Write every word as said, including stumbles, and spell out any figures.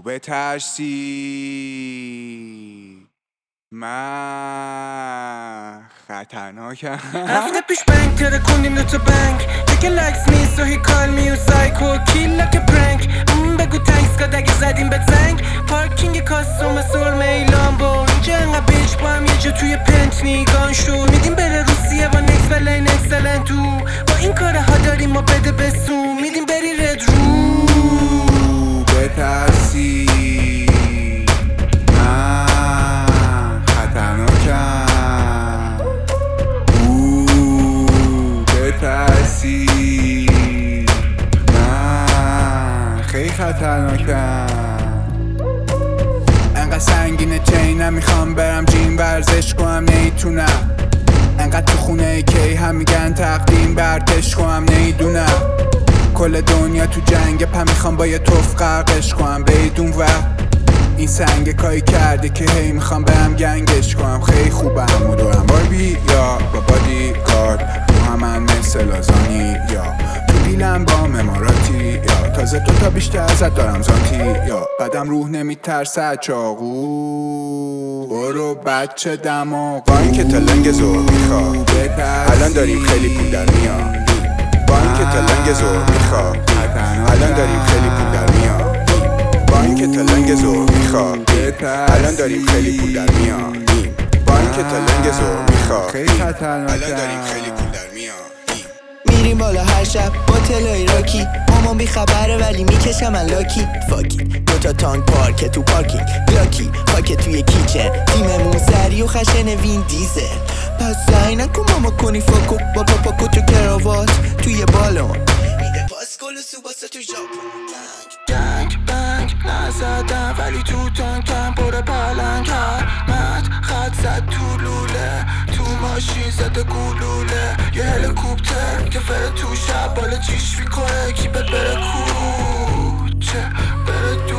بترسی من خطرناکم. هفته پیش بنگ تره کندیم دوتا بنگ دیگه لکس می so he call me you psycho kill like a prank ام بگو تنکس کاد اگه زدیم به زنگ پارکینگ کاستوم سرمه ایلان با اینجا انقدر بیچ با هم یه جا توی پنتنی گان شد میدیم بره روسیه با نکس ولین اکسلنت تو با این کاره ها داریم ما بده بسون میدیم بری رد رو بترسی من خطرناکم. او بترسی من خیلی خطرناکم. انقدر سنگینه چینم میخوام برم جیم ورزش کنم نیتونم. انقدر تو خونه کی هم میگن تقدیم برتش کنم نیدونم. کل دنیا تو جنگ پم میخوام با یه توف غرقش کنم بدون وقت. این سنگ کاری کرده که هی میخوام برم گنگش کنم. خیلی خوبم و دورم باربی یا با بادی کارد رو همن مثل لازانی یا تو دیلم با مماراتی یا تازه دوتا بیشتر ازت دارم زانتی یا بدم روح نمیترسد چاقو برو بچه دماغ با این که تلنگ زور میخواد الان داریم خیلی پول در میاد. با این که تلنگ زور میخواد الان داریم خیلی پول در میاد. با این که تلنگ زور میخواد الان داریم خیلی پول در میاد. با این که تلنگ زور میخواد الان داریم خیلی پول در میاد. میریم بالا هر شب با تلای راکی مامان بی خبره ولی میکشم من لاکی فاکی دوتا تانک پارک تو پارکینگ لاکی خاک توی کیچن تیممون سری و خشن وین دیزل پس سعی نکن ماما کنی فاکو با پاپاکو تو کراوات توی بالون میده پاس گل و سوباسا تو ژاپن گنگ بنگ نزدم ولی تو تانکم پر پلنگ مد خط زد تو لوله تو ماشین زده گلوله یه هلیکوپتر که فره تو شب بالا جیش میکنه کی بد بره کوچه بره تو